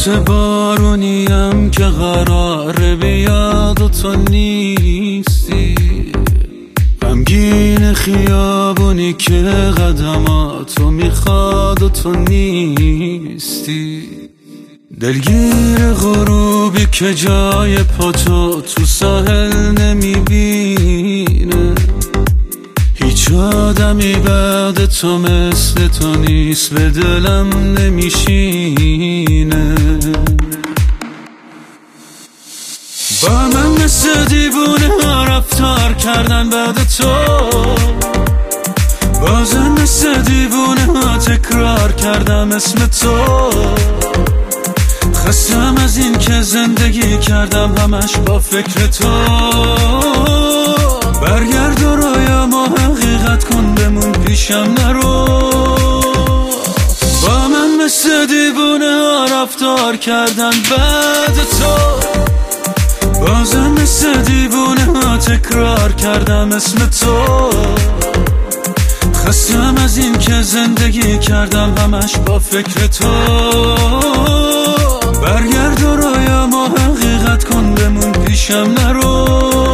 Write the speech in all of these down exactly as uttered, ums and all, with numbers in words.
پس بارونیم که قراره بیاد و تو نیستی، غمگین خیابونی که قدماتو میخواد و تو نیستی، دلگیر غروبی که جای پاتو تو ساحل نمیبینه، هیچ آدمی بعد تو مثل تو نیست، به دلم نمیشینه. با من مثل دیوونه ها رفتار کردن بعد تو، بازم مثل دیوونه ها تکرار کردم اسم تو، خستم از این که زندگی کردم همش با فکر تو. برگرد و رویا ما حقیقت کن، بمون پیشم نرو. با من مثل دیوونه ها رفتار کردن بعد تو، بازم مثل دیوونه ها تکرار کردم اسم تو، خستم از این که زندگی کردم همش با فکر تو. برگرد و رویا ما حقیقت کن، بمون پیشم نرو.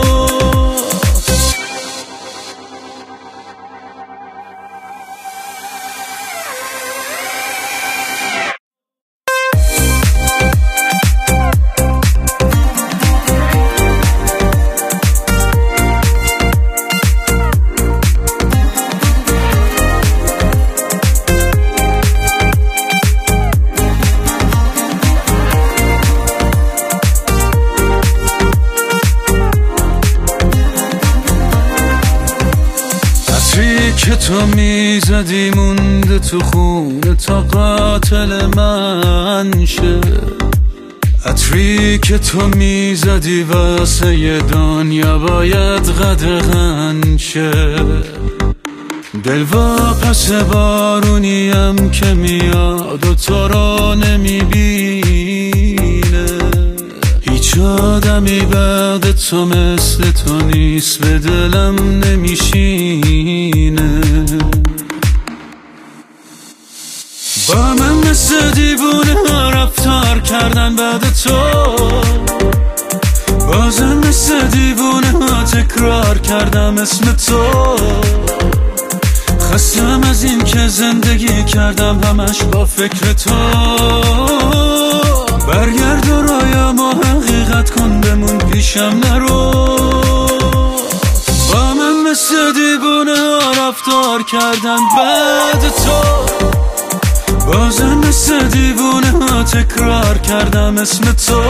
که تو میزدی مونده تو خونه تا قاتل من شه، عطری که تو میزدی واسه یه دنیا باید قدغن شه. دل واپس بارونیم که میاد و تو رو نمیبینه، هیچ آدمی بعد تو مثل تو نیست، به دلم نمیشینه. با من مثل دیوونه ها رفتار کردن بعد تو، بازم مثل دیوونه ها تکرار کردم اسم تو، خستم از این که زندگی کردم همش با فکر تو. برگرد و رویا ما حقیقت کن، بمون پیشم نرو. با من مثل دیوونه ها رفتار کردن بعد تو، بازم مثل دیوونه ها تکرار کردم اسم تو،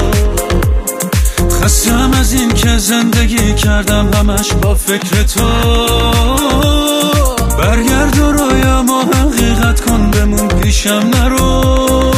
خستم از این که زندگی کردم همش با فکر تو. برگرد و رویا ما حقیقت کن، بمون پیشم نرو.